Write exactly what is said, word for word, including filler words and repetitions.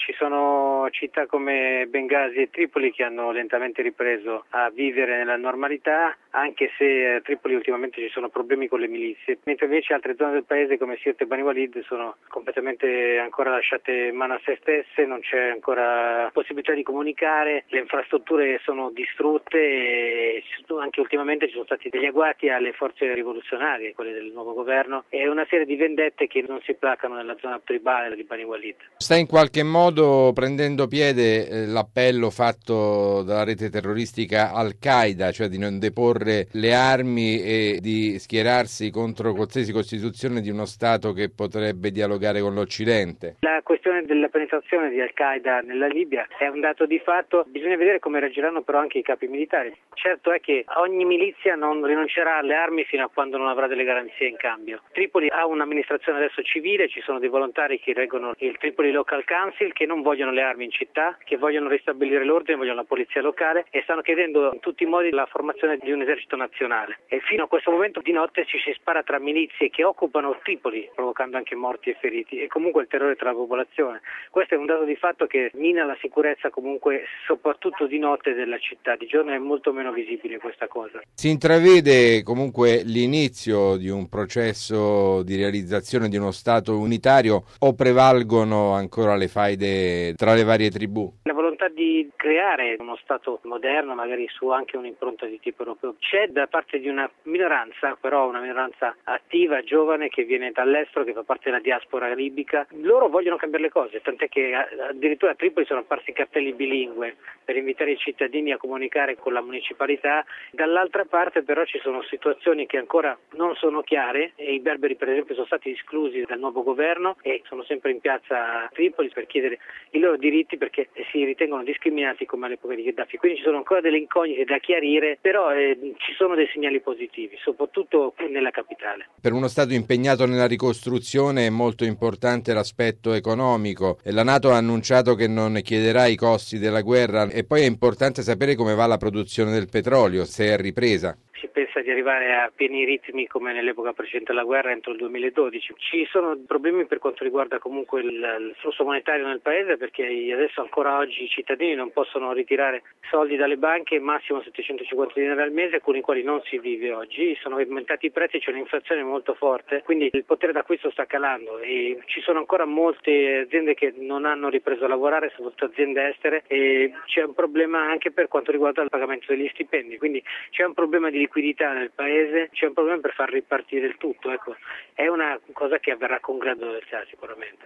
Ci sono città come Bengasi e Tripoli che hanno lentamente ripreso a vivere nella normalità, anche se a Tripoli ultimamente ci sono problemi con le milizie, mentre invece altre zone del paese come Sirte e Bani Walid sono completamente ancora lasciate in mano a se stesse, non c'è ancora possibilità di comunicare, le infrastrutture sono distrutte e anche ultimamente ci sono stati degli agguati alle forze rivoluzionarie, quelle del nuovo governo, e una serie di vendette che non si placano nella zona tribale di Bani Walid. Sta in qualche modo prendendo piede eh, l'appello fatto dalla rete terroristica Al-Qaeda, cioè di non deporre le armi e di schierarsi contro qualsiasi costituzione di uno Stato che potrebbe dialogare con l'Occidente. La questione della penetrazione di Al-Qaeda nella Libia è un dato di fatto, bisogna vedere come reagiranno però anche i capi militari. Certo è che ogni milizia non rinuncerà alle armi fino a quando non avrà delle garanzie in cambio. Tripoli ha un'amministrazione adesso civile, ci sono dei volontari che reggono il Tripoli Local Council che non vogliono le armi in città, che vogliono ristabilire l'ordine, vogliono la polizia locale e stanno chiedendo in tutti i modi la formazione di un esercito nazionale. E fino a questo momento di notte ci si spara tra milizie che occupano Tripoli, provocando anche morti e feriti, e comunque il terrore tra la popolazione. Questo è un dato di fatto che mina la sicurezza comunque soprattutto di notte della città, di giorno è molto meno visibile questa cosa. Si intravede comunque l'inizio di un processo di realizzazione di uno Stato unitario o prevalgono ancora le faide tra le varie tribù? La volontà di creare uno Stato moderno, magari su anche un'impronta di tipo europeo, c'è da parte di una minoranza, però una minoranza attiva, giovane, che viene dall'estero, che fa parte della diaspora libica. Loro vogliono cambiare le cose, tant'è che addirittura a Tripoli sono apparsi cartelli bilingue per invitare i cittadini a comunicare con la municipalità. Dall'altra parte però ci sono situazioni che ancora non sono chiare e i berberi per esempio sono stati esclusi dal nuovo governo e sono sempre in piazza a Tripoli per chiedere i loro diritti perché si ritengono discriminati come all'epoca di Gheddafi. Quindi ci sono ancora delle incognite da chiarire, però eh, ci sono dei segnali positivi, soprattutto nella capitale. Per uno Stato impegnato nella ricostruzione è molto importante l'aspetto economico e la NATO ha annunciato che non chiederà i costi della guerra e poi è importante sapere come va la produzione del petrolio, se è ripresa. Si pensa di arrivare a pieni ritmi come nell'epoca precedente alla guerra entro il duemiladodici. Ci sono problemi per quanto riguarda comunque il, il flusso monetario nel paese perché adesso ancora oggi i cittadini non possono ritirare soldi dalle banche, massimo settecentocinquanta dinari al mese con i quali non si vive oggi. Sono aumentati i prezzi, c'è un'inflazione molto forte, quindi il potere d'acquisto sta calando e ci sono ancora molte aziende che non hanno ripreso a lavorare, soprattutto aziende estere, e c'è un problema anche per quanto riguarda il pagamento degli stipendi, quindi c'è un problema di liquidità nel paese, c'è un problema per far ripartire il tutto, ecco, è una cosa che avverrà con gradualità sicuramente.